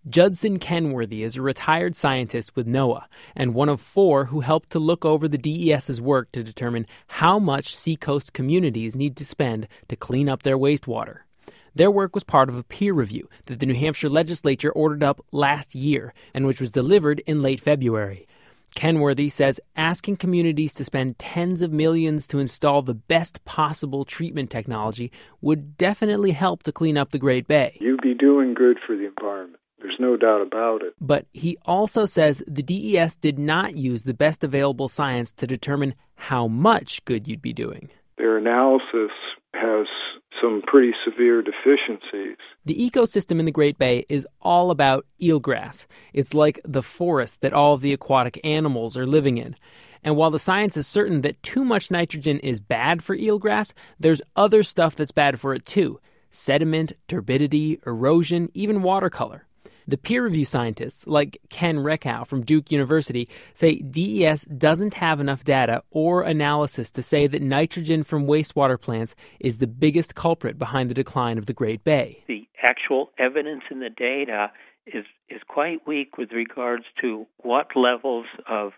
Judson Kenworthy is a retired scientist with NOAA and one of 4 who helped to look over the DES's work to determine how much seacoast communities need to spend to clean up their wastewater. Their work was part of a peer review that the New Hampshire legislature ordered up last year and which was delivered in late February. Kenworthy says asking communities to spend tens of millions to install the best possible treatment technology would definitely help to clean up the Great Bay. You'd be doing good for the environment. There's no doubt about it. But he also says the DES did not use the best available science to determine how much good you'd be doing. Their analysis has some pretty severe deficiencies. The ecosystem in the Great Bay is all about eelgrass. It's like the forest that all of the aquatic animals are living in. And while the science is certain that too much nitrogen is bad for eelgrass, there's other stuff that's bad for it too. Sediment, turbidity, erosion, even watercolor. The peer review scientists, like Ken Reckow from Duke University, say DES doesn't have enough data or analysis to say that nitrogen from wastewater plants is the biggest culprit behind the decline of the Great Bay. The actual evidence in the data is quite weak with regards to what levels of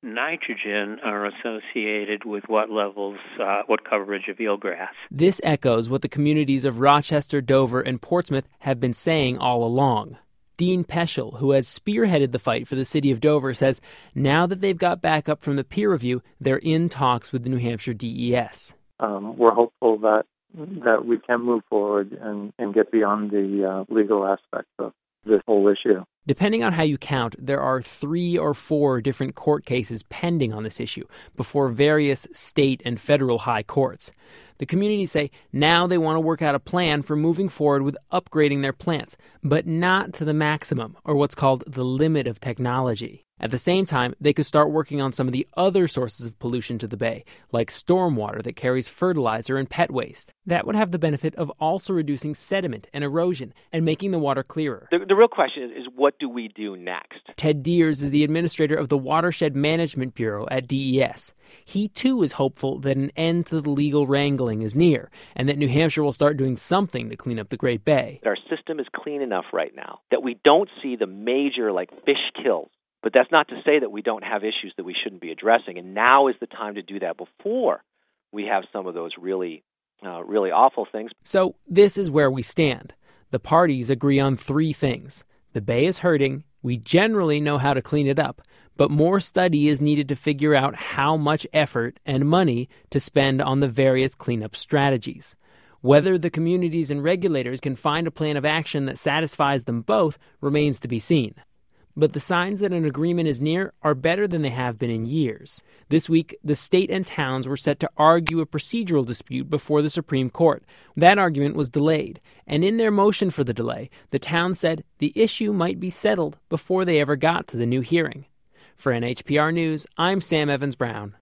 nitrogen are associated with what coverage of eelgrass. This echoes what the communities of Rochester, Dover, and Portsmouth have been saying all along. Dean Peschel, who has spearheaded the fight for the city of Dover, says now that they've got backup from the peer review, they're in talks with the New Hampshire DES. We're hopeful that we can move forward and get beyond the legal aspects of this whole issue. Depending on how you count, there are 3 or 4 different court cases pending on this issue before various state and federal high courts. The communities say now they want to work out a plan for moving forward with upgrading their plants, but not to the maximum, or what's called the limit of technology. At the same time, they could start working on some of the other sources of pollution to the bay, like stormwater that carries fertilizer and pet waste. That would have the benefit of also reducing sediment and erosion and making the water clearer. The real question is what do we do next? Ted Deers is the administrator of the Watershed Management Bureau at DES. He, too, is hopeful that an end to the legal wrangling is near and that New Hampshire will start doing something to clean up the Great Bay. Our system is clean enough right now that we don't see the major, fish kills. But that's not to say that we don't have issues that we shouldn't be addressing. And now is the time to do that before we have some of those really awful things. So this is where we stand. The parties agree on 3 things. The bay is hurting. We generally know how to clean it up. But more study is needed to figure out how much effort and money to spend on the various cleanup strategies. Whether the communities and regulators can find a plan of action that satisfies them both remains to be seen. But the signs that an agreement is near are better than they have been in years. This week, the state and towns were set to argue a procedural dispute before the Supreme Court. That argument was delayed, and in their motion for the delay, the towns said the issue might be settled before they ever got to the new hearing. For NHPR News, I'm Sam Evans-Brown.